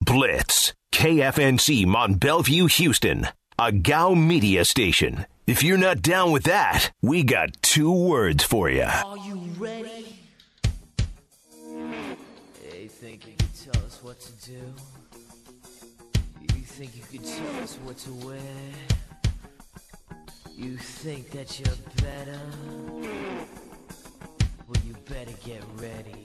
Blitz. KFNC Mont Bellevue, Houston. A GOW media station. If you're not down with that, we got 2 words for you. Are you ready? Hey, think you can tell us what to do? You think you can tell us what to wear? You think that you're better? Well, you better get ready.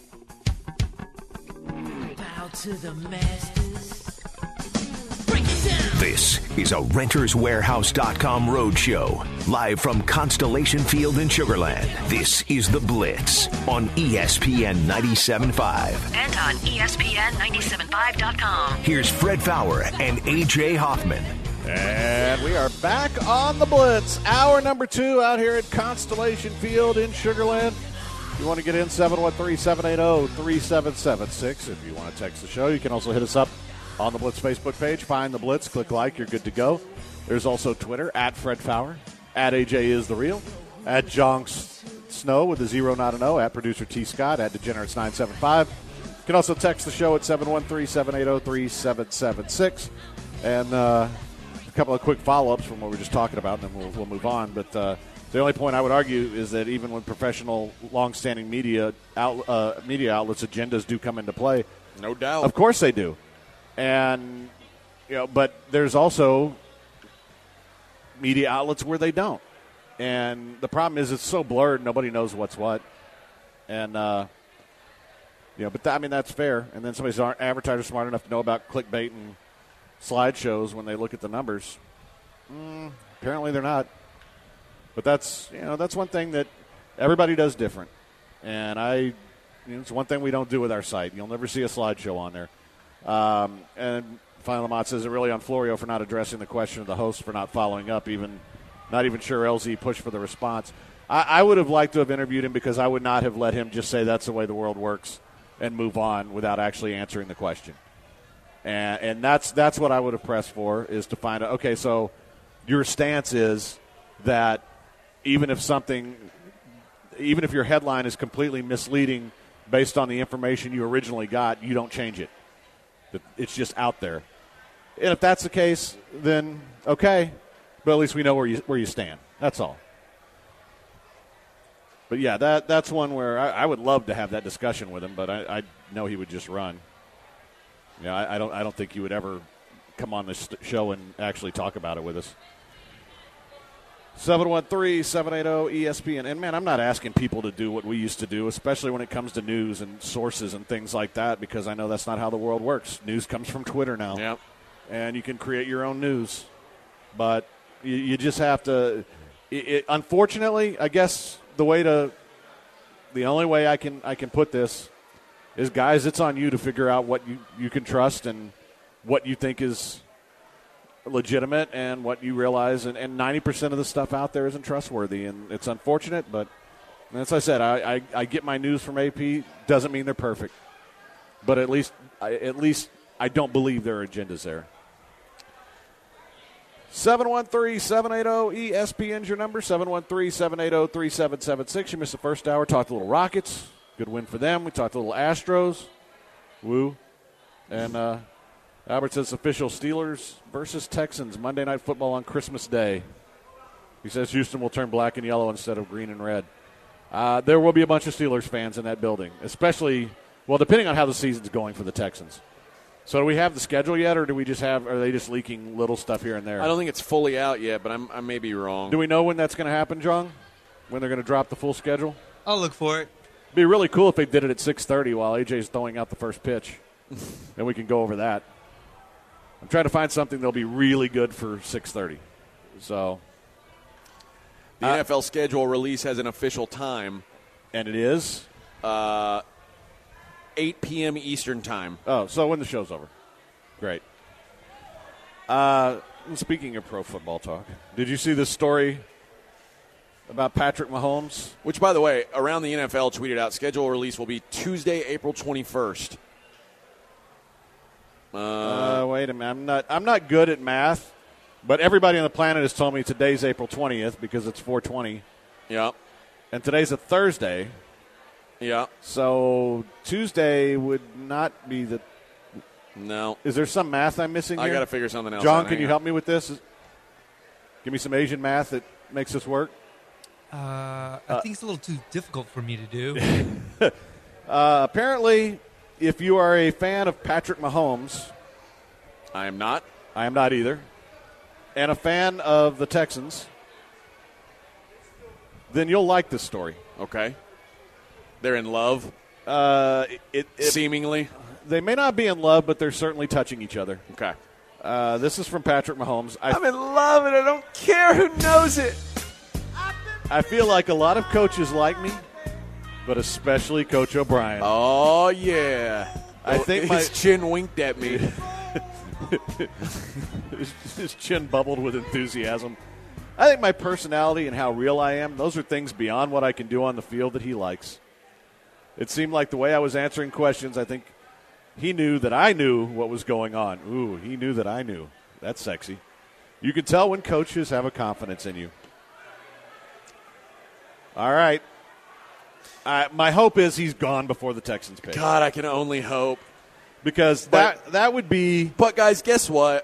Bow to the masters. Break it down. This is a RentersWarehouse.com roadshow. Live from Constellation Field in Sugar Land. This is The Blitz on ESPN 97.5. And on ESPN975.com. Here's Fred Faour and AJ Hoffman. And we are back on The Blitz. Hour number 2 out here at Constellation Field in Sugar Land. If you want to get in, 713-780-3776. If you want to text the show, you can also hit us up on the Blitz Facebook page. Find The Blitz, click like, you're good to go. There's also Twitter, at Fred Faour, at AJ is the real, at Jong Snow with a 0, not an O, at producer T. Scott, at Degenerates975. You can also text the show at 713-780-3776. And a couple of quick follow-ups from what we were just talking about, and then we'll move on. But the only point I would argue is that even when professional, long-standing media outlets' agendas do come into play, no doubt, of course they do. And but there's also media outlets where they don't. And the problem is it's so blurred, nobody knows what's what. And but that's fair. And then advertisers smart enough to know about clickbait and slideshows when they look at the numbers. Apparently they're not. But that's one thing that everybody does different. And it's one thing we don't do with our site. You'll never see a slideshow on there. And Final Lamont says it really on Florio for not addressing the question of the host for not following up, not even sure LZ pushed for the response. I would have liked to have interviewed him because I would not have let him just say that's the way the world works and move on without actually answering the question. And that's what I would have pressed for, is to find out, okay, so your stance is that even if your headline is completely misleading based on the information you originally got, you don't change it. It's just out there. And if that's the case, then okay, but at least we know where you stand. That's all. But yeah, that's one where I would love to have that discussion with him, but I know he would just run. I don't think he would ever come on this show and actually talk about it with us. 713-780-ESPN. And, man, I'm not asking people to do what we used to do, especially when it comes to news and sources and things like that, because I know that's not how the world works. News comes from Twitter now. Yep. And you can create your own news. But you just have to unfortunately, I guess the only way I can put this is, guys, it's on you to figure out what you can trust and what you think is legitimate and what you realize, and 90% of the stuff out there isn't trustworthy, and it's unfortunate, but as I said, I get my news from AP. Doesn't mean they're perfect, but at least I don't believe there are agendas there. 713-780-ESPN's your number, 713-780-3776. You missed the first hour. Talked a little Rockets. Good win for them. We talked a little Astros. Woo. And Albert says official Steelers versus Texans, Monday Night Football on Christmas Day. He says Houston will turn black and yellow instead of green and red. There will be a bunch of Steelers fans in that building, especially, depending on how the season's going for the Texans. So do we have the schedule yet, or are they just leaking little stuff here and there? I don't think it's fully out yet, but I may be wrong. Do we know when that's going to happen, John? When they're going to drop the full schedule? I'll look for it. It'd be really cool if they did it at 6:30 while AJ's throwing out the first pitch. Then we can go over that. I'm trying to find something that'll be really good for 6:30. So the NFL schedule release has an official time, and it is 8 p.m. Eastern time. Oh, so when the show's over. Great. Speaking of pro football talk, did you see this story about Patrick Mahomes? Which, by the way, around the NFL tweeted out, schedule release will be Tuesday, April 21st. Wait a minute. I'm not good at math, but everybody on the planet has told me today's April 20th because it's 420. Yeah. And today's a Thursday. Yeah. So Tuesday would not be the No. Is there some math I'm missing here? I got to figure something else John, out. can you help me with this? Give me some Asian math that makes this work. I think it's a little too difficult for me to do. Apparently, if you are a fan of Patrick Mahomes, I am not. I am not either, and a fan of the Texans, then you'll like this story. Okay. They're in love, seemingly. They may not be in love, but they're certainly touching each other. Okay. This is from Patrick Mahomes. I'm in love, and I don't care who knows it. I feel like a lot of coaches like me, but especially Coach O'Brien. Oh, yeah. I think his chin winked at me. His chin bubbled with enthusiasm. I think my personality and how real I am, those are things beyond what I can do on the field that he likes. It seemed like the way I was answering questions, I think he knew that I knew what was going on. Ooh, he knew that I knew. That's sexy. You can tell when coaches have a confidence in you. All right. My hope is he's gone before the Texans pick. God, I can only hope. Because that would be. But, guys, guess what?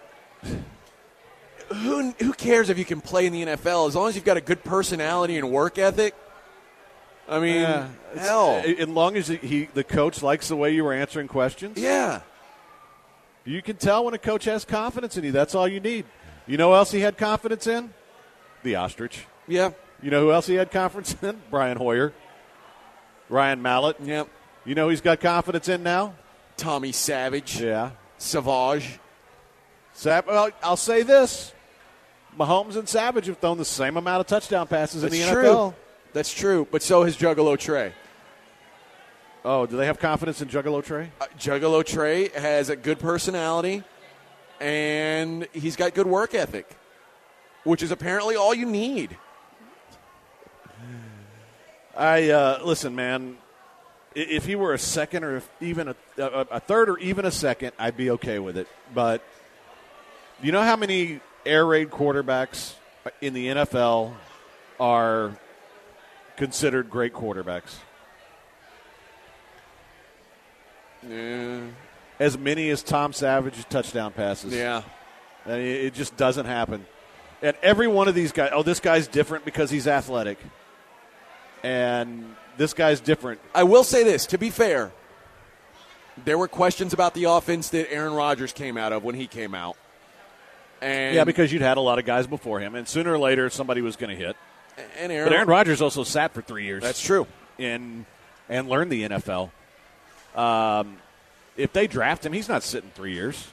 Who cares if you can play in the NFL as long as you've got a good personality and work ethic? I mean, hell. As long as the coach likes the way you were answering questions. Yeah. You can tell when a coach has confidence in you. That's all you need. You know who else he had confidence in? The Ostrich. Yeah. You know who else he had confidence in? Brian Hoyer. Ryan Mallett. Yep. You know who he's got confidence in now? Tommy Savage. Yeah. Savage. Well, I'll say this. Mahomes and Savage have thrown the same amount of touchdown passes in the NFL. True. That's true, but so has Juggalo Trey. Oh, do they have confidence in Juggalo Trey? Juggalo Trey has a good personality, and he's got good work ethic, which is apparently all you need. Listen, man, if he were a second or even a third or even a second, I'd be okay with it. But you know how many air raid quarterbacks in the NFL are considered great quarterbacks? Yeah. As many as Tom Savage's touchdown passes. Yeah. And it just doesn't happen. And every one of these guys, this guy's different because he's athletic. And this guy's different. I will say this, to be fair, there were questions about the offense that Aaron Rodgers came out of when he came out. And yeah, because you'd had a lot of guys before him, and sooner or later somebody was going to hit. But Aaron Rodgers also sat for 3 years. That's true. And learned the NFL. If they draft him, he's not sitting 3 years.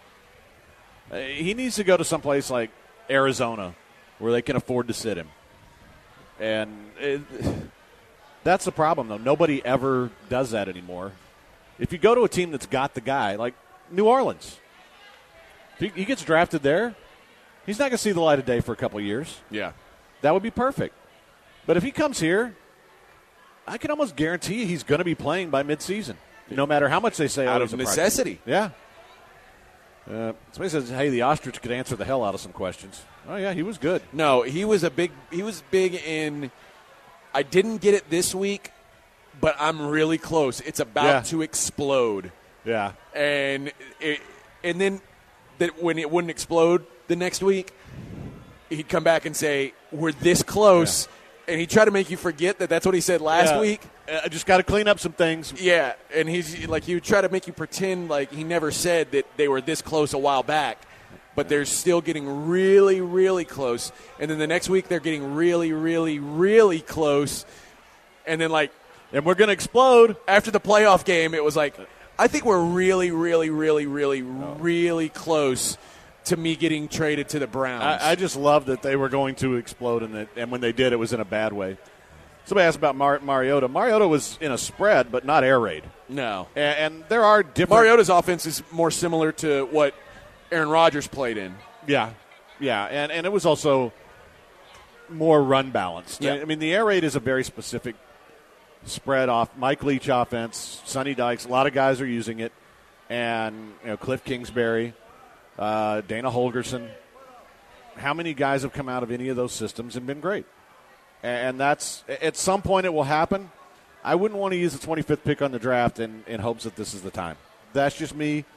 He needs to go to someplace like Arizona where they can afford to sit him. And that's the problem, though. Nobody ever does that anymore. If you go to a team that's got the guy, like New Orleans, if he gets drafted there, he's not going to see the light of day for a couple of years. Yeah. That would be perfect. But if he comes here, I can almost guarantee you he's going to be playing by midseason, no matter how much they say. Out of necessity. Yeah. Somebody says, hey, the Ostrich could answer the hell out of some questions. Oh, yeah, he was good. No, he was big in, I didn't get it this week, but I'm really close. It's about to explode. Yeah. And then when it wouldn't explode the next week, he'd come back and say, we're this close. Yeah. And he'd try to make you forget that that's what he said last week. I just got to clean up some things. Yeah, and he's like, he would try to make you pretend like he never said that they were this close a while back. But they're still getting really, really close. And then the next week they're getting really, really, really close. And then, and we're going to explode. After the playoff game, it was like, I think we're really, really, really, really, really close to me getting traded to the Browns. I just love that they were going to explode, and when they did, it was in a bad way. Somebody asked about Mariota. Mariota was in a spread, but not air raid. No. And there are different. Mariota's offense is more similar to what Aaron Rodgers played in. Yeah. And it was also more run balanced. Yeah. I mean, the air raid is a very specific spread off. Mike Leach offense, Sonny Dykes, a lot of guys are using it. And, Cliff Kingsbury, Dana Holgerson. How many guys have come out of any of those systems and been great? And that's, at some point it will happen. I wouldn't want to use the 25th pick on the draft in hopes that this is the time. That's just me.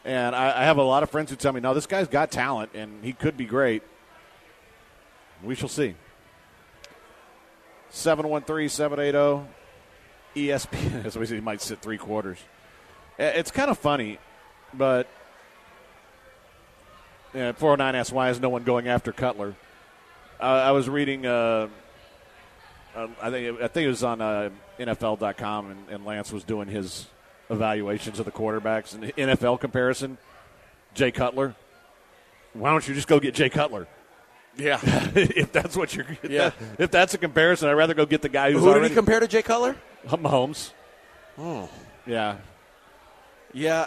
And I have a lot of friends who tell me, no, this guy's got talent, and he could be great. We shall see. 713-780 ESPN. As we say, he might sit 3 quarters. It's kind of funny, but 409 asks, why is no one going after Cutler? I was reading, I think it was on NFL.com, and Lance was doing his evaluations of the quarterbacks and the NFL comparison. Jay Cutler. Why don't you just go get Jay Cutler? Yeah. If that's what you're if that's a comparison, I'd rather go get the guy who's Who already. did he compare to Jay Cutler? Mahomes. Oh. Yeah. Yeah,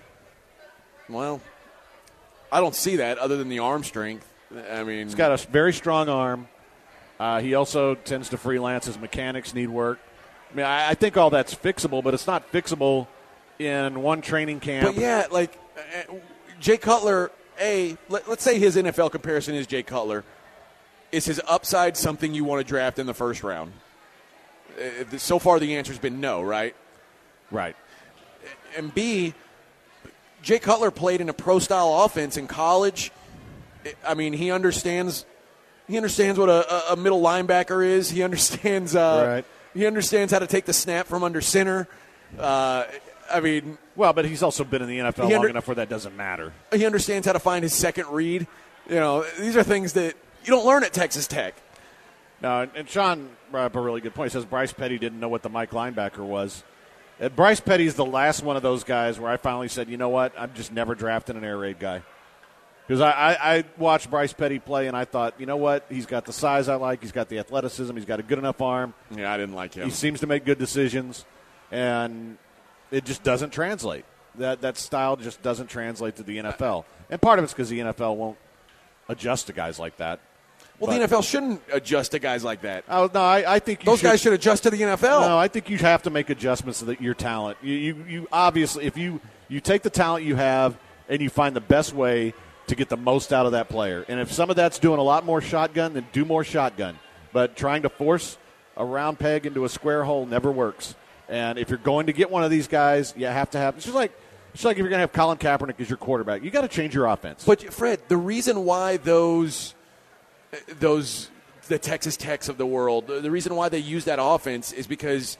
I don't see that other than the arm strength. I mean, He's got a very strong arm. He also tends to freelance. His mechanics need work. I mean, I think all that's fixable, but it's not fixable in one training camp. but yeah, like Jay Cutler, let's say his NFL comparison is Jay Cutler. Is his upside something you want to draft in the first round? So far, the answer's been no, right? Right. And B, Jay Cutler played in a pro-style offense in college. I mean, he understands what a middle linebacker is. He understands Right. He understands how to take the snap from under center. I mean, Well, but he's also been in the NFL long enough where that doesn't matter. he understands how to find his second read. You know, these are things that you don't learn at Texas Tech. No, and Sean brought up a really good point. He says Bryce Petty didn't know what the Mike linebacker was. Bryce Petty is the last one of those guys where I finally said, you know what, I'm just never drafting an air raid guy. Because I watched Bryce Petty play, and I thought, you know what, he's got the size I like, he's got the athleticism, he's got a good enough arm. Yeah, I didn't like him. He seems to make good decisions, and it just doesn't translate. That style just doesn't translate to the NFL. And part of it's because the NFL won't adjust to guys like that. Well, the NFL shouldn't adjust to guys like that. Oh, no, I think Those guys should adjust to the NFL. No, I think you have to make adjustments to your talent. You obviously, if you take the talent you have and you find the best way to get the most out of that player. And if some of that's doing a lot more shotgun, then do more shotgun. But trying to force a round peg into a square hole never works. And if you're going to get one of these guys, you have to have – it's just like if you're going to have Colin Kaepernick as your quarterback. You got to change your offense. But, Fred, the reason why the Texas Techs of the world, the reason why they use that offense is because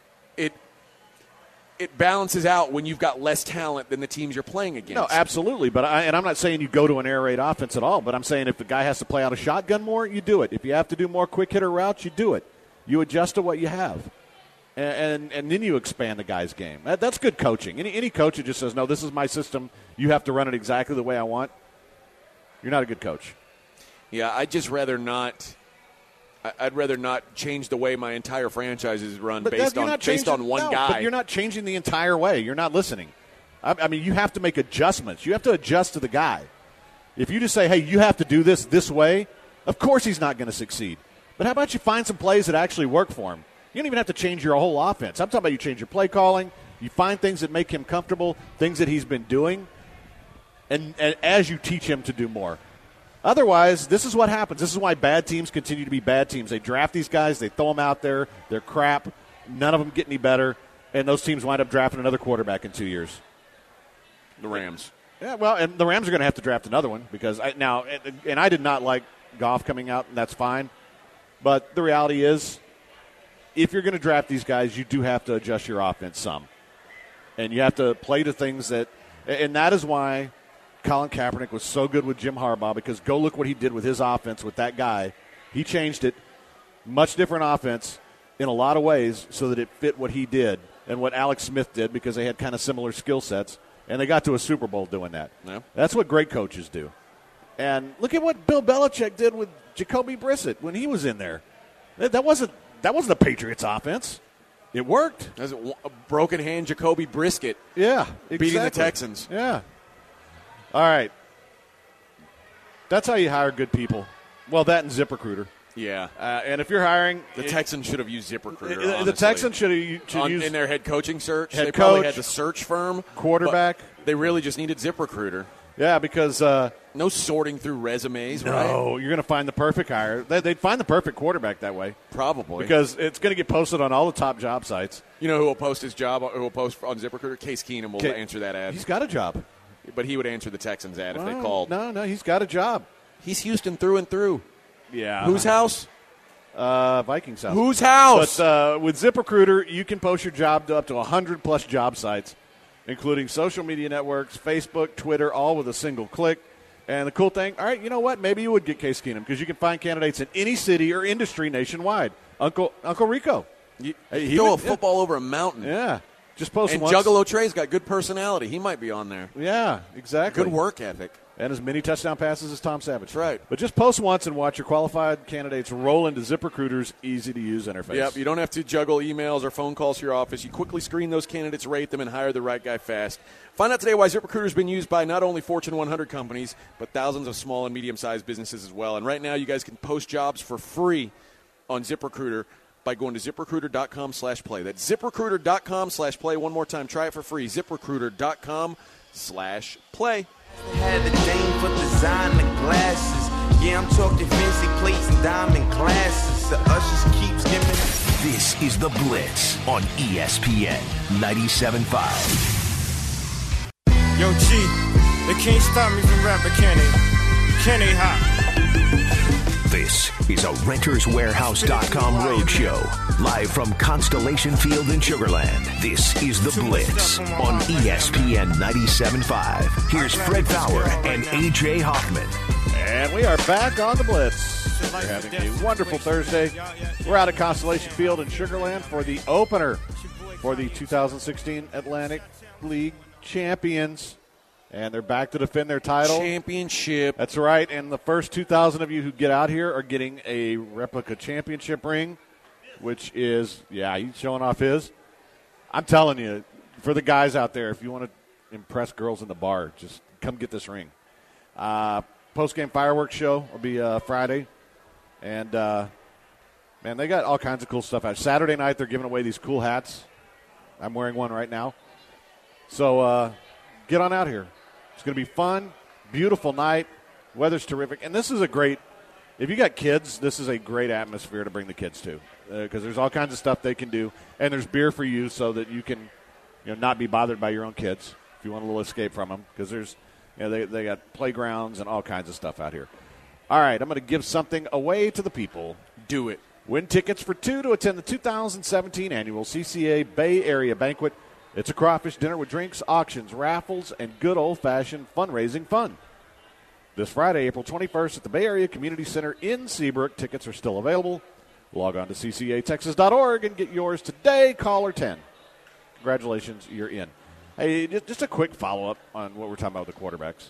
it balances out when you've got less talent than the teams you're playing against. No, absolutely. But I'm not saying you go to an air raid offense at all, but I'm saying if the guy has to play out a shotgun more, you do it. If you have to do more quick hitter routes, you do it. You adjust to what you have. And then you expand the guy's game. That's good coaching. Any coach that just says, no, this is my system, you have to run it exactly the way I want, you're not a good coach. Yeah, I'd just rather not. I'd rather not change the way my entire franchise is run based on one guy. But you're not changing the entire way. You're not listening. I mean, you have to make adjustments. You have to adjust to the guy. If you just say, hey, you have to do this way, of course he's not going to succeed. But how about you find some plays that actually work for him? You don't even have to change your whole offense. I'm talking about you change your play calling. You find things that make him comfortable, things that he's been doing, and as you teach him to do more. Otherwise, this is what happens. This is why bad teams continue to be bad teams. They draft these guys. They throw them out there. They're crap. None of them get any better. And those teams wind up drafting another quarterback in 2 years. The Rams. Yeah, well, and the Rams are going to have to draft another one because I did not like Goff coming out, and that's fine. But the reality is, if you're going to draft these guys, you do have to adjust your offense some. And you have to play to things that – and that is why – Colin Kaepernick was so good with Jim Harbaugh because go look what he did with his offense with that guy. He changed it, much different offense in a lot of ways so that it fit what he did and what Alex Smith did because they had kind of similar skill sets, and they got to a Super Bowl doing that. Yeah. That's what great coaches do. And look at what Bill Belichick did with Jacoby Brissett when he was in there. That wasn't a Patriots offense. It worked. That's a broken hand Jacoby Brisket. Yeah, exactly. Beating the Texans. Yeah. All right. That's how you hire good people. Well, that and ZipRecruiter. Yeah. And if you're hiring... The Texans should have used ZipRecruiter, The Texans should have used... in their head coaching search. Head they probably coach, had the search firm. Quarterback. They really just needed ZipRecruiter. Yeah, because... no sorting through resumes, right? No, you're going to find the perfect hire. They'd find the perfect quarterback that way. Probably. Because it's going to get posted on all the top job sites. You know who will post his job, who will post on ZipRecruiter? Case Keenum will answer that ad. He's got a job. but he would answer the Texans' ad if they called. No, he's got a job. He's Houston through and through. Yeah. Whose house? Vikings house. Whose house? But with ZipRecruiter, you can post your job to up to 100-plus job sites, including social media networks, Facebook, Twitter, all with a single click. And the cool thing, all right, you know what? Maybe you would get Case Keenum because you can find candidates in any city or industry nationwide. Uncle Rico. He throw a football over a mountain. Yeah. Just post and once. Juggalo Trey's got good personality. He might be on there. Yeah, exactly. Good work ethic. And as many touchdown passes as Tom Savage. That's right. But just post once and watch your qualified candidates roll into ZipRecruiter's easy-to-use interface. Yep, you don't have to juggle emails or phone calls to your office. You quickly screen those candidates, rate them, and hire the right guy fast. Find out today why ZipRecruiter has been used by not only Fortune 100 companies, but thousands of small and medium-sized businesses as well. And right now, you guys can post jobs for free on ZipRecruiter by going to ZipRecruiter.com/play. That's ZipRecruiter.com/play. One more time, try it for free. ZipRecruiter.com/play. Had the dame for designer glasses. Yeah, I'm talking fancy plates and diamond glasses. The ushers keep skimming. This is The Blitz on ESPN 97.5. Yo, G, they can't stop me from rapping, can they? Can they hop? This is a RentersWarehouse.com roadshow, live from Constellation Field in Sugar Land. This is The Blitz on ESPN 97.5. Here's Fred Fowler and A.J. Hoffman. And we are back on The Blitz. We're having a wonderful Thursday. We're out at Constellation Field in Sugar Land for the opener for the 2016 Atlantic League champions. And they're back to defend their title. Championship. That's right. And the first 2,000 of you who get out here are getting a replica championship ring, which is, he's showing off his. I'm telling you, for the guys out there, if you want to impress girls in the bar, just come get this ring. Post-game fireworks show will be Friday. And, man, they got all kinds of cool stuff out. Saturday night, they're giving away these cool hats. I'm wearing one right now. So get on out here. It's going to be fun, beautiful night. Weather's terrific. And this is a great – if you got kids, this is a great atmosphere to bring the kids to because there's all kinds of stuff they can do. And there's beer for you so that you can not be bothered by your own kids if you want a little escape from them because there's they got playgrounds and all kinds of stuff out here. All right, I'm going to give something away to the people. Do it. Win tickets for two to attend the 2017 annual CCA Bay Area Banquet. It's a crawfish dinner with drinks, auctions, raffles, and good old-fashioned fundraising fun. This Friday, April 21st at the Bay Area Community Center in Seabrook. Tickets are still available. Log on to ccatexas.org and get yours today. Caller 10. Congratulations, you're in. Hey, just a quick follow-up on what we're talking about with the quarterbacks.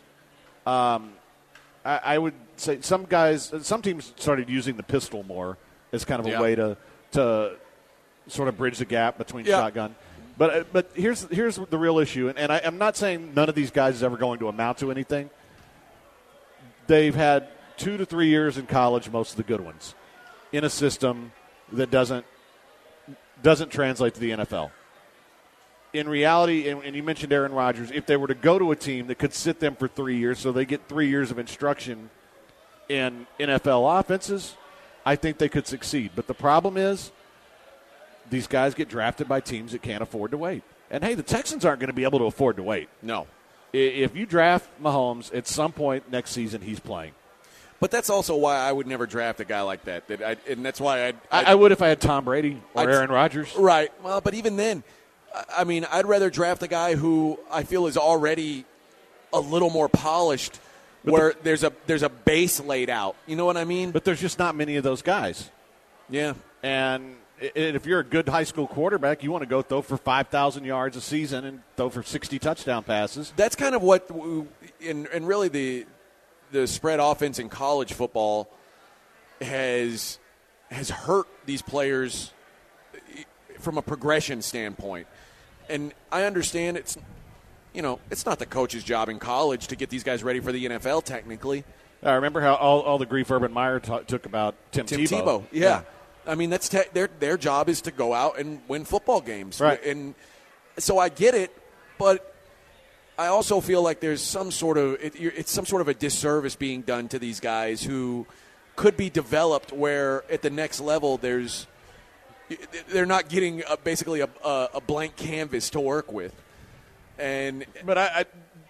I would say some teams started using the pistol more as kind of a way to sort of bridge the gap between shotgun. But here's the real issue, and I'm not saying none of these guys is ever going to amount to anything. They've had 2 to 3 years in college, most of the good ones, in a system that doesn't translate to the NFL. In reality, and you mentioned Aaron Rodgers, if they were to go to a team that could sit them for 3 years so they get 3 years of instruction in NFL offenses, I think they could succeed. But the problem is these guys get drafted by teams that can't afford to wait. And, hey, the Texans aren't going to be able to afford to wait. No. If you draft Mahomes, at some point next season he's playing. But that's also why I would never draft a guy like that. And that's why I would if I had Tom Brady or Aaron Rodgers. Right. Well, but even then, I mean, I'd rather draft a guy who I feel is already a little more polished, where there's a base laid out. You know what I mean? But there's just not many of those guys. Yeah. And if you're a good high school quarterback, you want to go throw for 5,000 yards a season and throw for 60 touchdown passes. That's kind of what, and really the spread offense in college football has hurt these players from a progression standpoint. And I understand it's not the coach's job in college to get these guys ready for the NFL technically. I remember how all the grief Urban Meyer took about Tim Tebow. Yeah. I mean, that's their job is to go out and win football games. Right. And so I get it, but I also feel like there's some sort of it's some sort of a disservice being done to these guys who could be developed where at the next level they're not getting basically a blank canvas to work with. But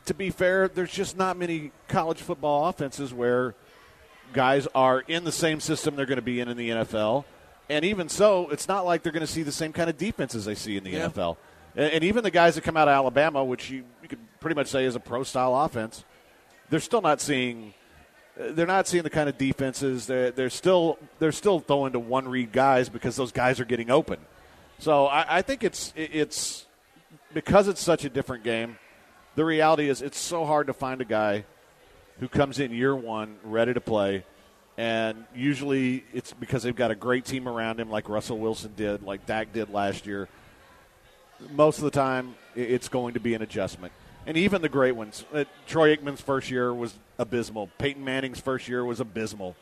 to be fair, there's just not many college football offenses where guys are in the same system they're going to be in the NFL. And even so, it's not like they're going to see the same kind of defenses they see in the NFL. And even the guys that come out of Alabama, which you could pretty much say is a pro-style offense, they're still not seeing the kind of defenses. They're still throwing to one-read guys because those guys are getting open. So I think it's because it's such a different game. The reality is it's so hard to find a guy who comes in year one ready to play, and usually it's because they've got a great team around him like Russell Wilson did, like Dak did last year. Most of the time it's going to be an adjustment. And even the great ones. Troy Aikman's first year was abysmal. Peyton Manning's first year was abysmal.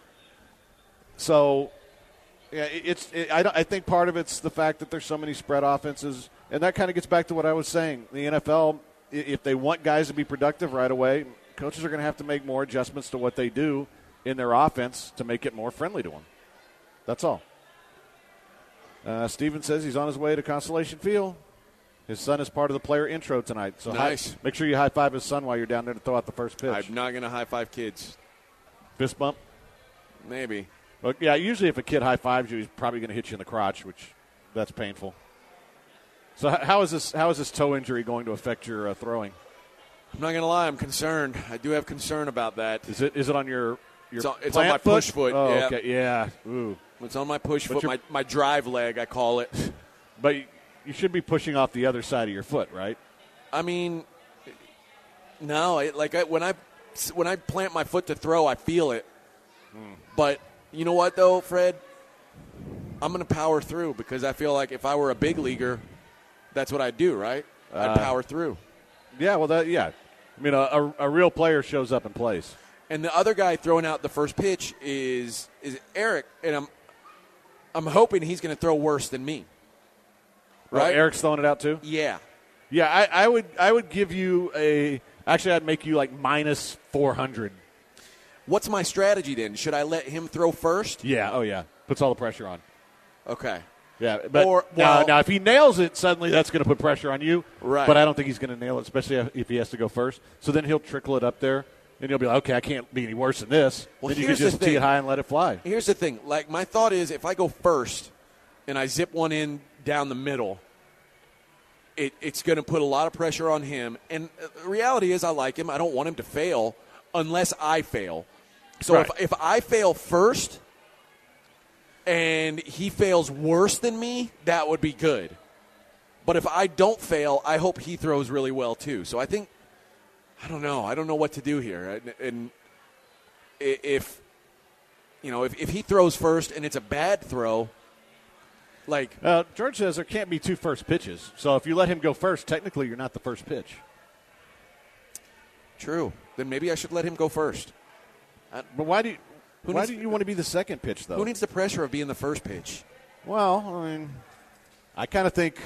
So yeah, I think part of it's the fact that there's so many spread offenses, and that kind of gets back to what I was saying. The NFL, if they want guys to be productive right away, coaches are going to have to make more adjustments to what they do in their offense to make it more friendly to them. That's all. Steven says he's on his way to Constellation Field. His son is part of the player intro tonight. So nice. Make sure you high-five his son while you're down there to throw out the first pitch. I'm not going to high-five kids. Fist bump? Maybe. Well, yeah, usually if a kid high-fives you, he's probably going to hit you in the crotch, which that's painful. So how is this toe injury going to affect your throwing? I'm not going to lie. I'm concerned. I do have concern about that. Is it on your it's on my foot? push foot. Oh, yeah. okay. Yeah. Ooh. It's on my push foot, my drive leg, I call it. But you should be pushing off the other side of your foot, right? I mean, no. When I plant my foot to throw, I feel it. But you know what, though, Fred? I'm going to power through because I feel like if I were a big leaguer, that's what I'd do, right? I'd power through. Yeah, well, I mean, a real player shows up and plays. And the other guy throwing out the first pitch is Eric, and I'm hoping he's going to throw worse than me. Right? Eric's throwing it out too? Yeah. Yeah, I would give you I'd make you like minus 400. What's my strategy then? Should I let him throw first? Yeah, oh yeah. Puts all the pressure on. Okay. Yeah, but now if he nails it, suddenly that's going to put pressure on you. Right. But I don't think he's going to nail it, especially if he has to go first. So then he'll trickle it up there, and he'll be like, okay, I can't be any worse than this. Well, then you can just tee it high and let it fly. Here's the thing. Like, my thought is if I go first and I zip one in down the middle, it's going to put a lot of pressure on him. And the reality is I like him. I don't want him to fail unless I fail. So right. if I fail first and he fails worse than me, that would be good. But if I don't fail, I hope he throws really well too. So I think, I don't know what to do here. And if he throws first and it's a bad throw, like George says there can't be two first pitches. So if you let him go first, technically you're not the first pitch. True. Then maybe I should let him go first. But why do you want to be the second pitch, though? Who needs the pressure of being the first pitch? Well, I mean, I kind of think,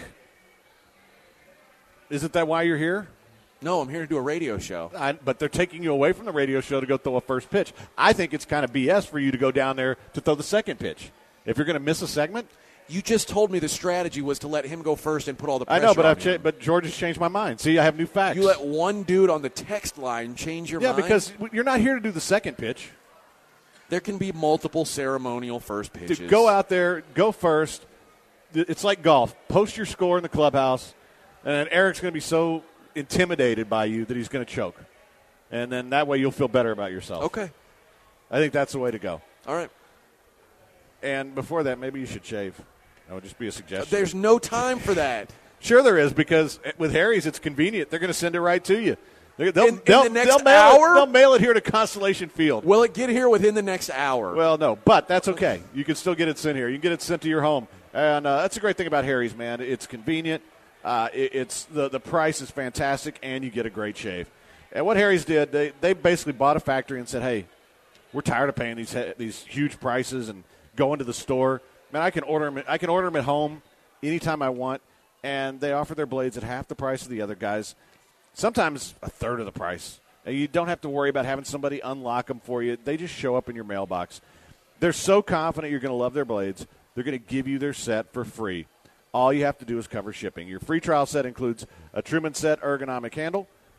isn't that why you're here? No, I'm here to do a radio show. But they're taking you away from the radio show to go throw a first pitch. I think it's kind of BS for you to go down there to throw the second pitch. If you're going to miss a segment. You just told me the strategy was to let him go first and put all the pressure on him. I know, but George has changed my mind. See, I have new facts. You let one dude on the text line change your mind? Yeah, because you're not here to do the second pitch. There can be multiple ceremonial first pitches. Dude, go out there, go first. It's like golf. Post your score in the clubhouse, and then Eric's going to be so intimidated by you that he's going to choke. And then that way you'll feel better about yourself. Okay. I think that's the way to go. All right. And before that, maybe you should shave. That would just be a suggestion. There's no time for that. Sure there is, because with Harry's it's convenient. They're going to send it right to you. In the next hour? They'll mail it here to Constellation Field. Will it get here within the next hour? Well, no, but that's okay. You can still get it sent here. You can get it sent to your home. And that's a great thing about Harry's, man. It's convenient. It's the price is fantastic, and you get a great shave. And what Harry's did, they basically bought a factory and said, hey, we're tired of paying these huge prices and going to the store. Man, I can order them at home anytime I want, and they offer their blades at half the price of the other guys, sometimes a third of the price. And you don't have to worry about having somebody unlock them for you. They just show up in your mailbox. They're so confident you're going to love their blades, they're going to give you their set for free. All you have to do is cover shipping. Your free trial set includes a Truman set ergonomic handle,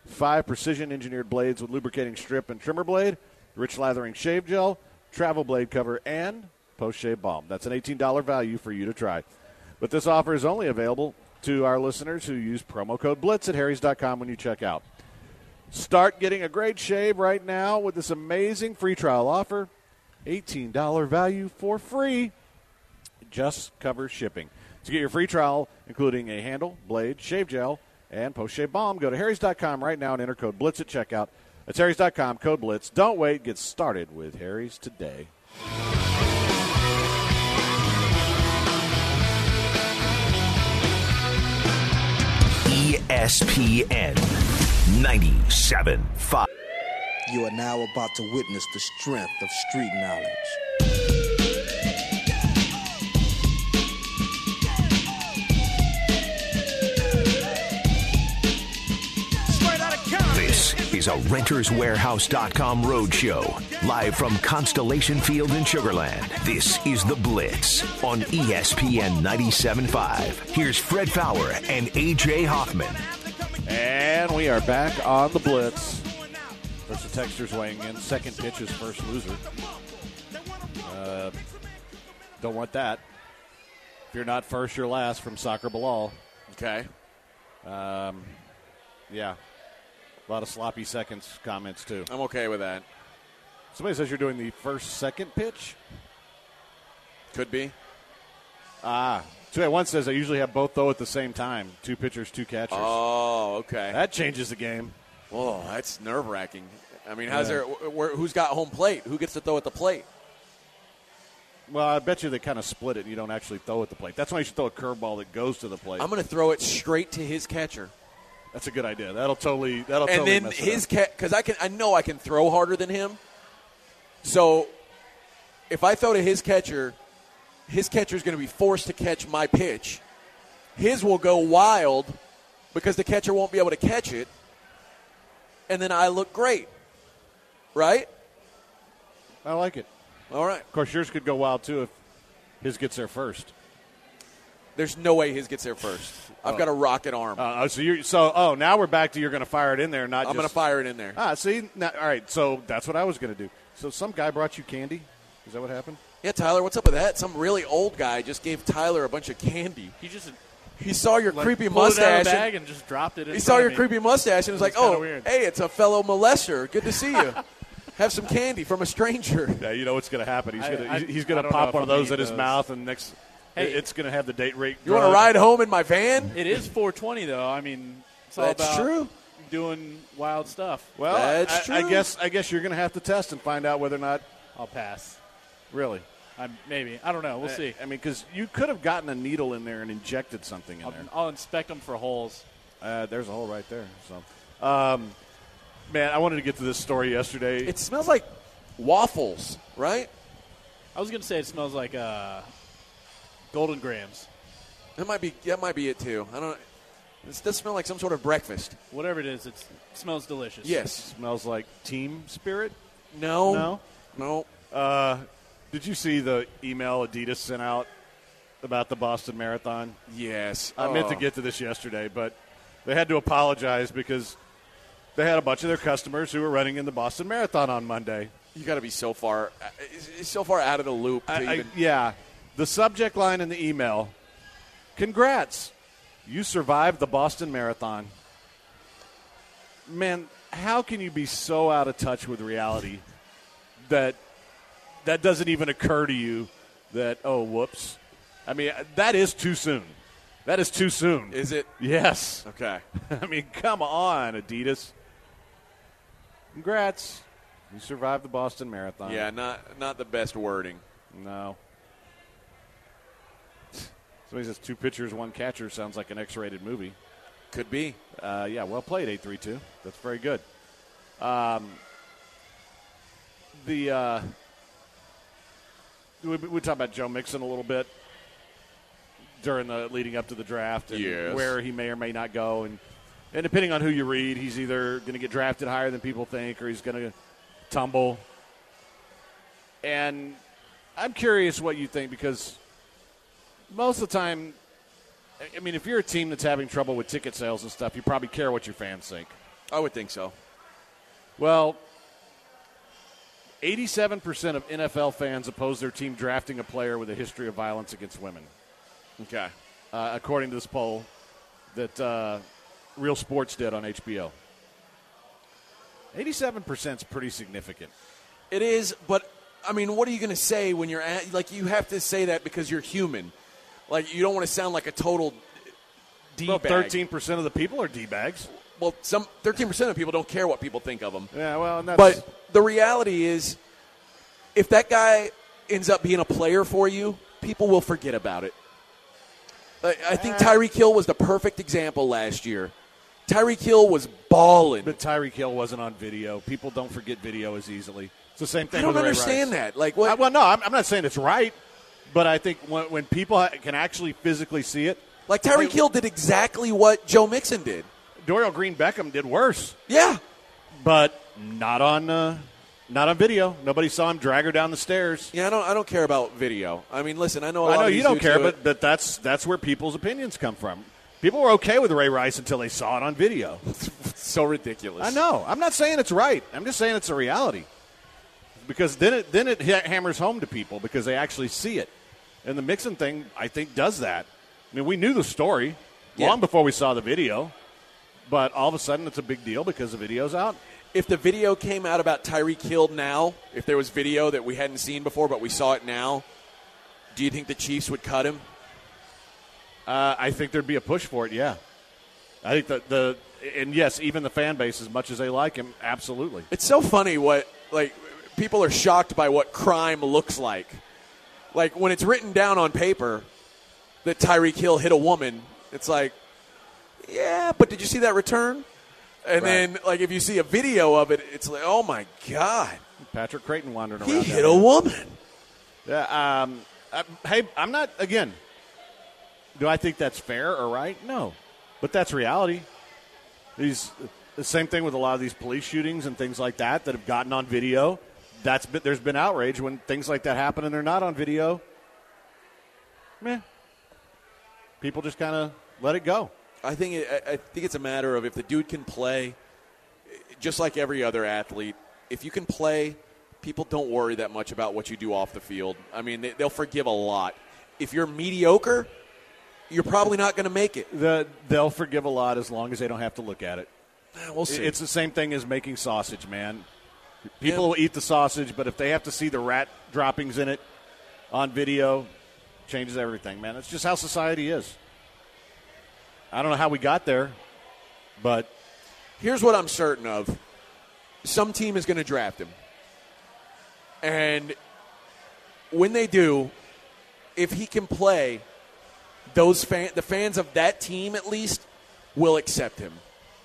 5 precision-engineered blades with lubricating strip and trimmer blade, rich lathering shave gel, travel blade cover, and post-shave balm. That's an $18 value for you to try. But this offer is only available to our listeners who use promo code BLITZ at harrys.com when you check out. Start getting a great shave right now with this amazing free trial offer. $18 value for free. Just covers shipping. To get your free trial, including a handle, blade, shave gel, and post-shave balm, go to harrys.com right now and enter code BLITZ at checkout. That's harrys.com, code BLITZ. Don't wait. Get started with Harry's today. ESPN 97.5. You are now about to witness the strength of street knowledge. This is a RentersWarehouse.com roadshow, live from Constellation Field in Sugar Land. This is The Blitz on ESPN 97.5. Here's Fred Fowler and A.J. Hoffman. And we are back on The Blitz. First the texters weighing in. Second pitch is first loser. Don't want that. If you're not first, you're last from Soccer Bilal. Okay. Yeah. A lot of sloppy seconds comments, too. I'm okay with that. Somebody says you're doing the first-second pitch. Could be. 281 says I usually have both throw at the same time. 2 pitchers, 2 catchers. Oh, okay. That changes the game. Oh, that's nerve-wracking. I mean, who's got home plate? Who gets to throw at the plate? Well, I bet you they kind of split it and you don't actually throw at the plate. That's why you should throw a curveball that goes to the plate. I'm going to throw it straight to his catcher. That's a good idea. That'll totally and then mess his it up. because I know I can throw harder than him. So if I throw to his catcher is going to be forced to catch my pitch. His will go wild because the catcher won't be able to catch it, and then I look great, right? I like it. All right. Of course, yours could go wild too if his gets there first. There's no way his gets there first. I've got a rocket arm. Now we're back to you're going to fire it in there, I'm going to fire it in there. See, now, all right. So that's what I was going to do. So some guy brought you candy. Is that what happened? Yeah, Tyler, what's up with that? Some really old guy just gave Tyler a bunch of candy. He saw your creepy mustache. Pulled it out of the bag and just dropped it in. He saw your creepy mustache and was like, "Oh, weird. Hey, it's a fellow molester. Good to see you. Have some candy from a stranger." Yeah, you know what's going to happen. He's going to pop one of those in his mouth, and it's going to have the date rate. You want to ride home in my van? It is 420, though. I mean, it's all That's about true. Doing wild stuff. Well, That's true. I guess you're going to have to test and find out whether or not. I'll pass. Really? Maybe. I don't know. We'll see. I mean, because you could have gotten a needle in there and injected something in there. I'll inspect them for holes. There's a hole right there. So, man, I wanted to get to this story yesterday. It smells like waffles, right? I was going to say it smells like Golden Grams. That might be it too. I don't know. This does smell like some sort of breakfast. Whatever it is, it smells delicious. Yes. It smells like Team Spirit. No. Did you see the email Adidas sent out about the Boston Marathon? Yes. I meant to get to this yesterday, but they had to apologize because they had a bunch of their customers who were running in the Boston Marathon on Monday. You got to be so far out of the loop. Yeah. The subject line in the email, congrats, you survived the Boston Marathon. Man, how can you be so out of touch with reality that doesn't even occur to you that, oh, whoops. I mean, that is too soon. That is too soon. Is it? Yes. Okay. I mean, come on, Adidas. Congrats. You survived the Boston Marathon. Yeah, not the best wording. No. Somebody says 2 pitchers, 1 catcher sounds like an X-rated movie. Could be. Yeah, well played, 832. That's very good. We talked about Joe Mixon a little bit during the leading up to the draft and where he may or may not go. And depending on who you read, he's either going to get drafted higher than people think or he's going to tumble. And I'm curious what you think because most of the time, I mean, if you're a team that's having trouble with ticket sales and stuff, you probably care what your fans think. I would think so. Well, 87% of NFL fans oppose their team drafting a player with a history of violence against women. Okay. According to this poll that Real Sports did on HBO. 87% is pretty significant. It is, but, I mean, what are you going to say when you're you have to say that because you're human. Like, you don't want to sound like a total D-bag. Well, 13% of the people are D-bags. Well, 13% of people don't care what people think of them. Yeah, well, and that's... But the reality is, if that guy ends up being a player for you, people will forget about it. I think Tyreek Hill was the perfect example last year. Tyreek Hill was balling. But Tyreek Hill wasn't on video. People don't forget video as easily. It's the same thing. I don't with Ray understand Rice. that. Like, what? Well, no, I'm not saying it's right, but I think when people can actually physically see it. Like, Tyreek Hill did exactly what Joe Mixon did. Dorial Green-Beckham did worse. Yeah. But not on video. Nobody saw him drag her down the stairs. Yeah, I don't care about video. I mean, listen, I know you don't care, but that's where people's opinions come from. People were okay with Ray Rice until they saw it on video. It's so ridiculous. I know. I'm not saying it's right. I'm just saying it's a reality. Because then it hammers home to people because they actually see it. And the Mixon thing, I think, does that. I mean, we knew the story long before we saw the video, but all of a sudden it's a big deal because the video's out. If the video came out about Tyreek Hill now, if there was video that we hadn't seen before but we saw it now, do you think the Chiefs would cut him? I think there'd be a push for it, yeah. I think and yes, even the fan base, as much as they like him, absolutely. It's so funny people are shocked by what crime looks like. Like, when it's written down on paper that Tyreek Hill hit a woman, it's like, yeah, but did you see that return? And then, like, if you see a video of it, it's like, oh, my God. Patrick Creighton wandering around. He hit a woman. Yeah. Hey, I'm not, again, do I think that's fair or right? No. But that's reality. The same thing with a lot of these police shootings and things like that have gotten on video. There's been outrage when things like that happen and they're not on video. Meh. People just kind of let it go. I think it's a matter of if the dude can play, just like every other athlete, if you can play, people don't worry that much about what you do off the field. I mean, they'll forgive a lot. If you're mediocre, you're probably not going to make it. They'll forgive a lot as long as they don't have to look at it. We'll see. It's the same thing as making sausage, man. People will eat the sausage, but if they have to see the rat droppings in it on video, changes everything, man. It's just how society is. I don't know how we got there, but here's what I'm certain of. Some team is going to draft him. And when they do, if he can play, the fans of that team at least will accept him.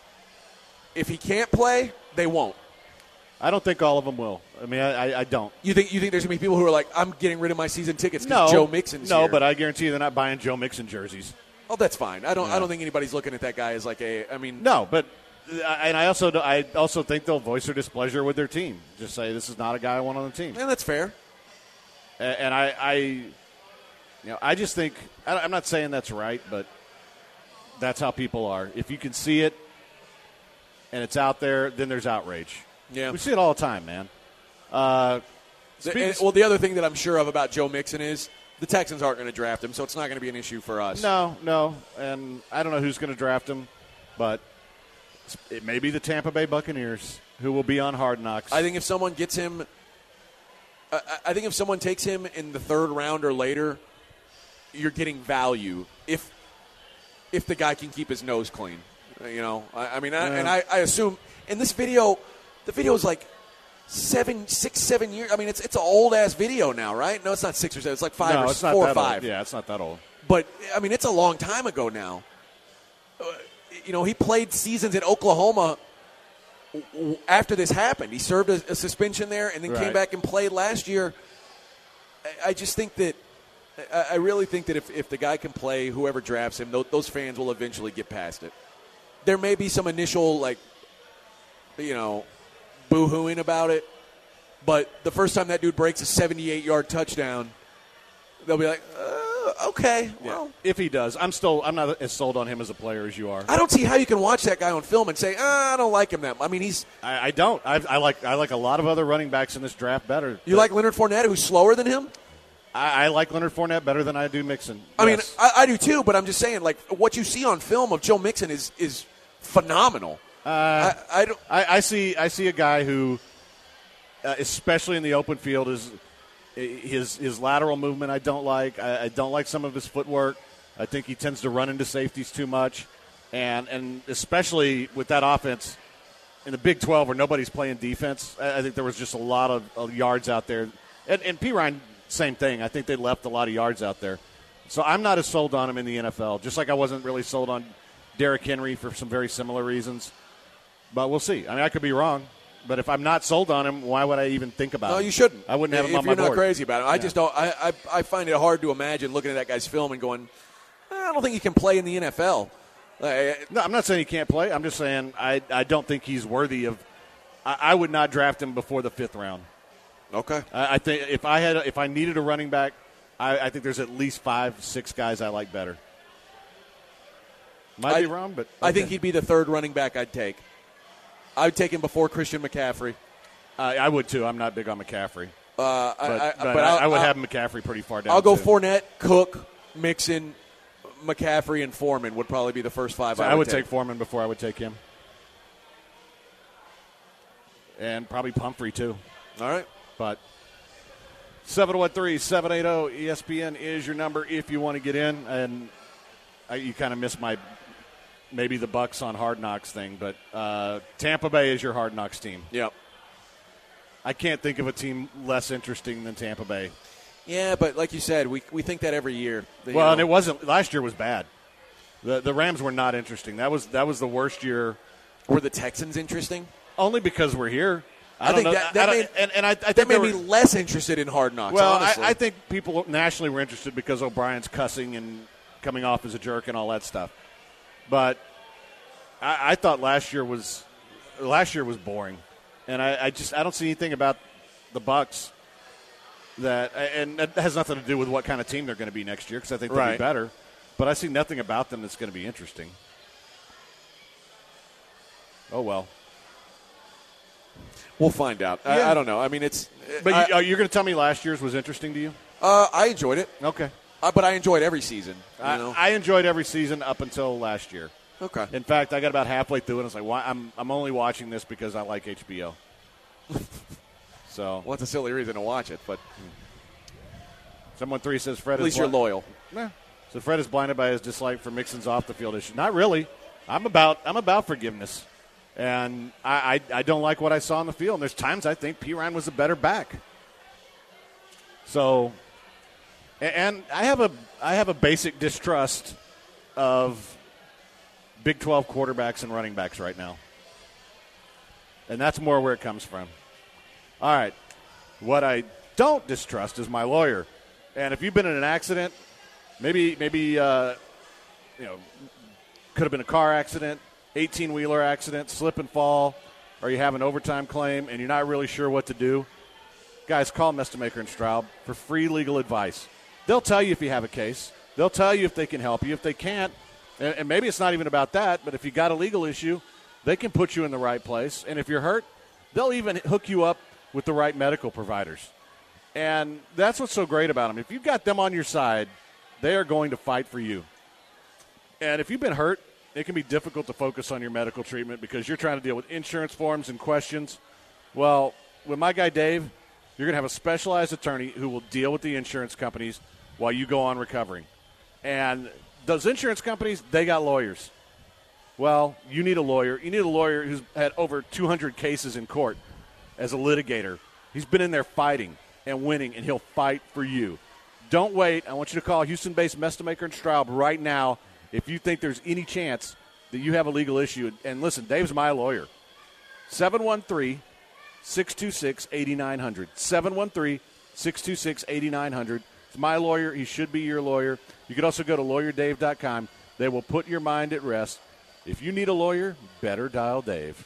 If he can't play, they won't. I don't think all of them will. I mean, I don't. You think there's going to be people who are like, I'm getting rid of my season tickets because Joe Mixon's here? No, but I guarantee you they're not buying Joe Mixon jerseys. Oh, that's fine. I don't think anybody's looking at that guy as like No, but and I also think they'll voice their displeasure with their team. Just say this is not a guy I want on the team. And that's fair. And I just think I'm not saying that's right, but that's how people are. If you can see it and it's out there, then there's outrage. Yeah, we see it all the time, man. The other thing that I'm sure of about Joe Mixon is the Texans aren't going to draft him, so it's not going to be an issue for us. No, and I don't know who's going to draft him, but it may be the Tampa Bay Buccaneers who will be on Hard Knocks. I think if someone gets him, I think if someone takes him in the third round or later, you're getting value if the guy can keep his nose clean. You know, I assume in this video, the video is like 7 years. I mean, it's an old ass video now, right? No, it's not 6 or 7. It's like 4 or 5. Old. Yeah, it's not that old. But I mean, it's a long time ago now. He played seasons in Oklahoma after this happened. He served a suspension there and then came back and played last year. I just think that I really think that if the guy can play, whoever drafts him, those fans will eventually get past it. There may be some initial, boo-hooing about it, but the first time that dude breaks a 78-yard touchdown, they'll be like, Okay, well, if he does, I'm not as sold on him as a player as you are. I don't see how you can watch that guy on film and say, I don't like him that much. I mean, I don't. I like a lot of other running backs in this draft better. You like Leonard Fournette, who's slower than him? I like Leonard Fournette better than I do Mixon. I mean, I do too, but I'm just saying, like, what you see on film of Joe Mixon is phenomenal. I see a guy who, especially in the open field, is his lateral movement. I don't like. I don't like some of his footwork. I think he tends to run into safeties too much, and especially with that offense in the Big 12 where nobody's playing defense. I think there was just a lot of yards out there, and P. Ryan, same thing. I think they left a lot of yards out there. So I'm not as sold on him in the NFL, just like I wasn't really sold on Derrick Henry for some very similar reasons. But we'll see. I mean, I could be wrong. But if I'm not sold on him, why would I even think about him? No, you shouldn't. I wouldn't have him on my board. If you're not crazy about him. I just don't. I find it hard to imagine looking at that guy's film and going, I don't think he can play in the NFL. No, I'm not saying he can't play. I'm just saying I don't think he's worthy of – I would not draft him before the 5th round. Okay. I think if I needed a running back, I think there's at least 5-6 guys I like better. Might be wrong, but okay. I think he'd be the 3rd running back I'd take. I would take him before Christian McCaffrey. I would too. I'm not big on McCaffrey. But I would have McCaffrey pretty far down. I'll go too. Fournette, Cook, Mixon, McCaffrey, and Foreman would probably be the first 5 So I would take Foreman before I would take him. And probably Pumphrey too. All right. But 713-780-ESPN is your number if you want to get in. And you kind of missed my maybe the Bucs on Hard Knocks thing, but Tampa Bay is your Hard Knocks team. Yep. I can't think of a team less interesting than Tampa Bay. Yeah, but like you said, we think that every year. And it wasn't. Last year was bad. The Rams were not interesting. That was the worst year. Were the Texans interesting? Only because we're here. I think that made me less interested in Hard Knocks. Well, honestly. I think people nationally were interested because O'Brien's cussing and coming off as a jerk and all that stuff. But I thought last year was boring, and I don't see anything about the Bucs and that has nothing to do with what kind of team they're going to be next year because I think they'll be better. But I see nothing about them that's going to be interesting. Oh well. We'll find out. Yeah. I don't know. I mean, it's. But you're going to tell me last year's was interesting to you? I enjoyed it. Okay. But I enjoyed every season. I enjoyed every season up until last year. Okay. In fact, I got about halfway through and I was like, "Why? I'm only watching this because I like HBO." So. Well, that's a silly reason to watch it, but. 713 says Fred. At least you're loyal. Yeah. So Fred is blinded by his dislike for Mixon's off the field issue. Not really. I'm about forgiveness. And I don't like what I saw on the field. And there's times I think P. Ryan was a better back. So, and I have a basic distrust of Big 12 quarterbacks and running backs right now. And that's more where it comes from. All right. What I don't distrust is my lawyer. And if you've been in an accident, maybe could have been a car accident, 18-wheeler accident, slip and fall, or you have an overtime claim and you're not really sure what to do, guys, call Mestemacher and Straub for free legal advice. They'll tell you if you have a case. They'll tell you if they can help you. If they can't, and maybe it's not even about that, but if you got a legal issue, they can put you in the right place. And if you're hurt, they'll even hook you up with the right medical providers. And that's what's so great about them. If you've got them on your side, they are going to fight for you. And if you've been hurt, it can be difficult to focus on your medical treatment because you're trying to deal with insurance forms and questions. Well, with my guy Dave, you're going to have a specialized attorney who will deal with the insurance companies while you go on recovering. And those insurance companies, they got lawyers. Well, you need a lawyer. You need a lawyer who's had over 200 cases in court as a litigator. He's been in there fighting and winning, and he'll fight for you. Don't wait. I want you to call Houston-based Mestemacher and Straub right now if you think there's any chance that you have a legal issue. And listen, Dave's my lawyer. 713-626-8900. 713-626-8900. It's my lawyer. He should be your lawyer. You can also go to lawyerdave.com. They will put your mind at rest. If you need a lawyer, better dial Dave.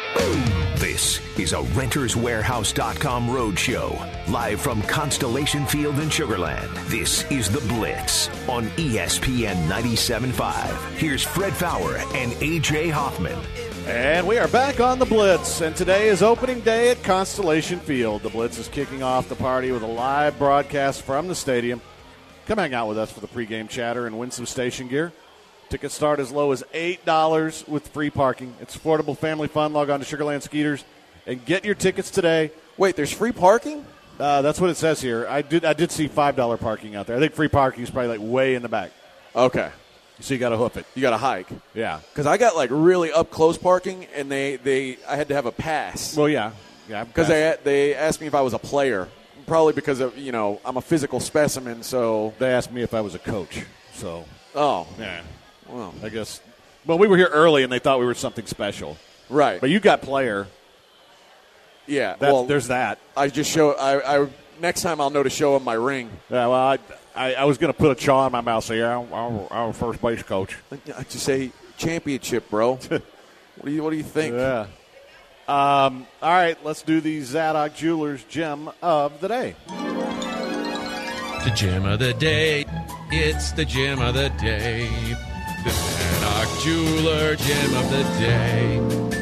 This is a RentersWarehouse.com roadshow, live from Constellation Field in Sugar Land. This is The Blitz on ESPN 97.5. Here's Fred Fowler and A.J. Hoffman. And we are back on The Blitz, and today is opening day at Constellation Field. The Blitz is kicking off the party with a live broadcast from the stadium. Come hang out with us for the pregame chatter and win some station gear. Tickets start as low as $8 with free parking. It's affordable family fun. Log on to Sugarland Skeeters and get your tickets today. Wait, there's free parking? That's what it says here. I did see $5 parking out there. I think free parking is probably like way in the back. Okay. So you got to hoof it. You got to hike. Yeah. Because I got like really up close parking, and I had to have a pass. Well, yeah. Because they asked me if I was a player, probably because of I'm a physical specimen. So they asked me if I was a coach. So yeah. Well, I guess. Well, we were here early, and they thought we were something special. Right. But you got player. Yeah. There's that. I just show. I next time I'll know to show him my ring. Yeah. Well, I was going to put a chaw in my mouth. Say, yeah, I'm a first base coach. I just say championship, bro. What do you think? Yeah. All right. Let's do the Zadok Jewelers gem of the day. The gem of the day. It's the gem of the day. The Zadok Jeweler gem of the day.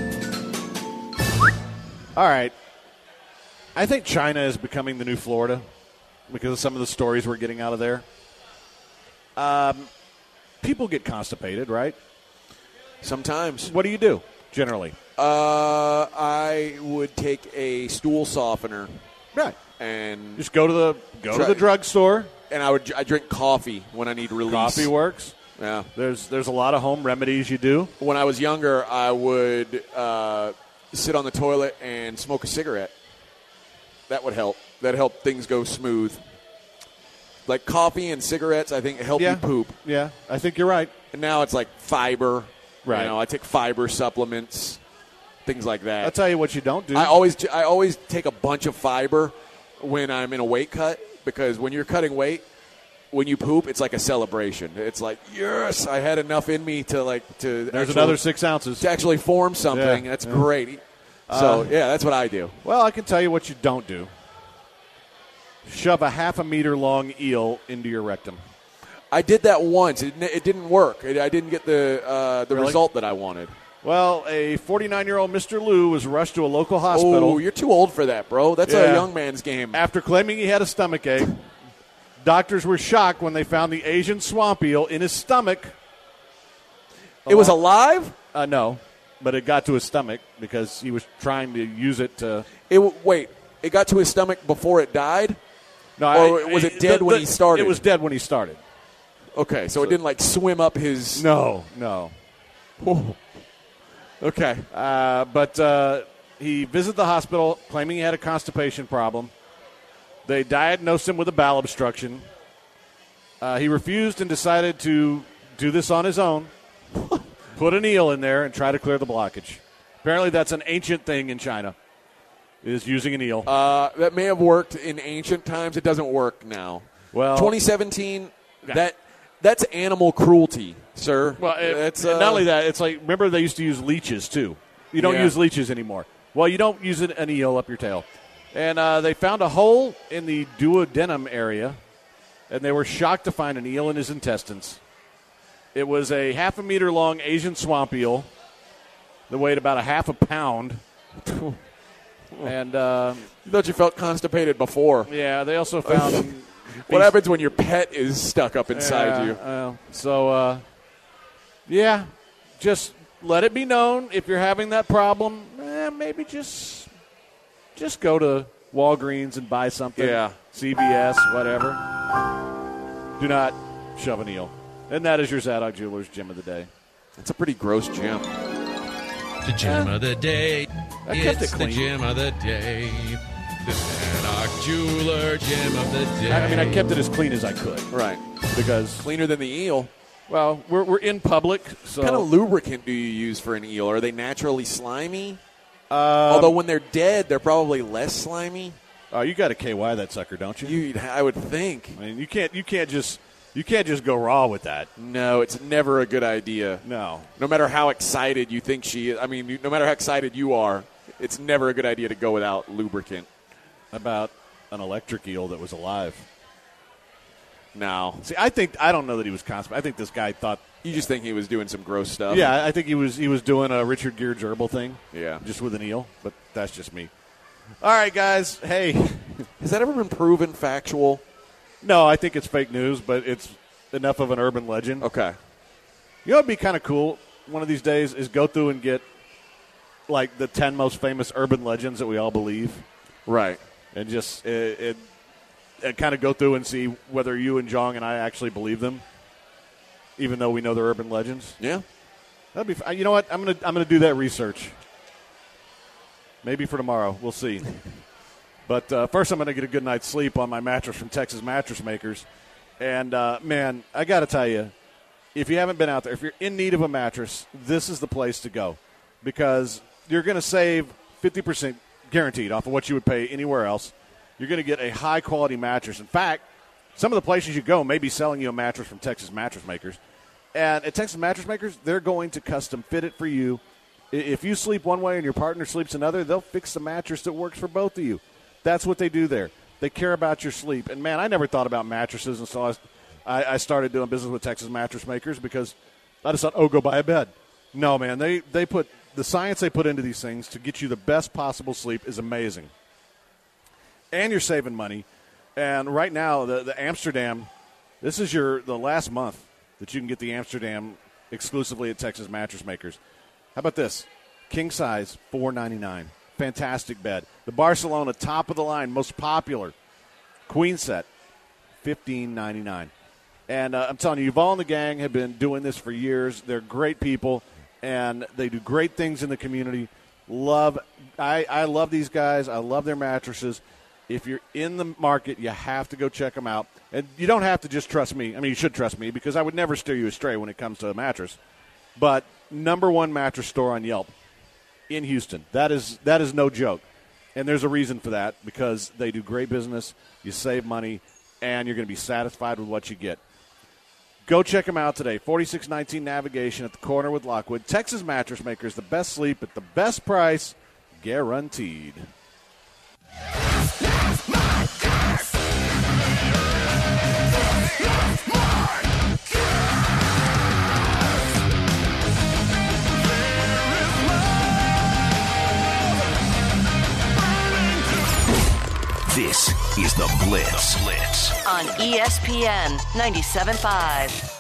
All right. I think China is becoming the new Florida because of some of the stories we're getting out of there. People get constipated, right? Sometimes. What do you do, generally? I would take a stool softener. Right. And just go to the drugstore. And I drink coffee when I need release. Coffee works. Yeah. There's a lot of home remedies you do. When I was younger, I would sit on the toilet and smoke a cigarette. That would help. That helped things go smooth. Like coffee and cigarettes, I think help you poop. Yeah, I think you're right. And now it's like fiber. Right. I take fiber supplements, things like that. I'll tell you what you don't do. I always take a bunch of fiber when I'm in a weight cut, because when you're cutting weight, when you poop, it's like a celebration. It's like, yes, I had enough in me to There's another 6 ounces to actually form something. Yeah. That's great. So that's what I do. Well, I can tell you what you don't do. Shove a half a meter long eel into your rectum. I did that once. It didn't work. I didn't get the Really? result that I wanted. Well, a 49-year-old Mr. Lou was rushed to a local hospital. Oh, you're too old for that, bro. That's a young man's game. After claiming he had a stomach ache, doctors were shocked when they found the Asian swamp eel in his stomach. It was alive? No, but it got to his stomach because he was trying to use it to... Wait, it got to his stomach before it died? No, or was it dead when he started? It was dead when he started. Okay, so it didn't swim up his... No. Okay. But he visited the hospital claiming he had a constipation problem. They diagnosed him with a bowel obstruction. He refused and decided to do this on his own. Put an eel in there and try to clear the blockage. Apparently that's an ancient thing in China, is using an eel. That may have worked in ancient times. It doesn't work now. Well, 2017, that's animal cruelty, sir. Well, not only that, it's like, remember they used to use leeches, too. You don't use leeches anymore. Well, you don't use an eel up your tail. And they found a hole in the duodenum area, and they were shocked to find an eel in his intestines. It was a half a meter long Asian swamp eel that weighed about a half a pound. And you thought you felt constipated before. Yeah, they also found... What happens when your pet is stuck up inside you? Just let it be known if you're having that problem. Maybe just go to Walgreens and buy something. Yeah. CVS, whatever. Do not shove an eel. And that is your Zadok Jewelers gem of the day. It's a pretty gross gem. The gem of the day. I kept It's it the clean. gem of the day. The Zadok Jeweler gem of the day. I mean, I kept it as clean as I could. Right. Because, Cleaner than the eel. well, we're in public, so... What kind of lubricant do you use for an eel? Are they naturally slimy? Although when they're dead, they're probably less slimy. Oh, you got to KY that sucker, don't you? I would think. I mean, you can't just You can't just go raw with that. No, it's never a good idea. No. No matter how excited you think she is. I mean, no matter how excited you are, it's never a good idea to go without lubricant. About an electric eel that was alive. No. See, I don't know that he was constipated. I think this guy thought. You just think he was doing some gross stuff. Yeah, I think he was doing a Richard Gere gerbil thing. Yeah. Just with an eel, but that's just me. All right, guys. Hey. Has that ever been proven factual? No, I think it's fake news, but it's enough of an urban legend. Okay. You know what would be kind of cool one of these days is go through and get, like, the 10 most famous urban legends that we all believe. Right. And just kind of go through and see whether you and Jong and I actually believe them, even though we know they're urban legends. Yeah. That'd be. You know what? I'm gonna do that research. Maybe for tomorrow. We'll see. But first, I'm gonna get a good night's sleep on my mattress from Texas Mattress Makers. And man, I got to tell you, if you haven't been out there, if you're in need of a mattress, this is the place to go, because you're gonna save 50% guaranteed off of what you would pay anywhere else. You're going to get a high-quality mattress. In fact, some of the places you go may be selling you a mattress from Texas Mattress Makers. And at Texas Mattress Makers, they're going to custom fit it for you. If you sleep one way and your partner sleeps another, they'll fix the mattress that works for both of you. That's what they do there. They care about your sleep. And, man, I never thought about mattresses until I started doing business with Texas Mattress Makers, because I just thought, go buy a bed. No, man, they put – the science they put into these things to get you the best possible sleep is amazing. And you're saving money. And right now, the Amsterdam, this is the last month that you can get the Amsterdam exclusively at Texas Mattress Makers. How about this? King size, $4.99. Fantastic bed. The Barcelona, top of the line, most popular queen set, $15.99. And I'm telling you, Yuval and the gang have been doing this for years. They're great people. And they do great things in the community. I love these guys. I love their mattresses. If you're in the market, you have to go check them out. And you don't have to just trust me. I mean, you should trust me, because I would never steer you astray when it comes to a mattress. But #1 mattress store on Yelp in Houston. That is no joke. And there's a reason for that, because they do great business. You save money, and you're going to be satisfied with what you get. Go check them out today. 4619 Navigation at the corner with Lockwood. Texas Mattress Makers, the best sleep at the best price, guaranteed. This is The Blitz. On ESPN 97.5.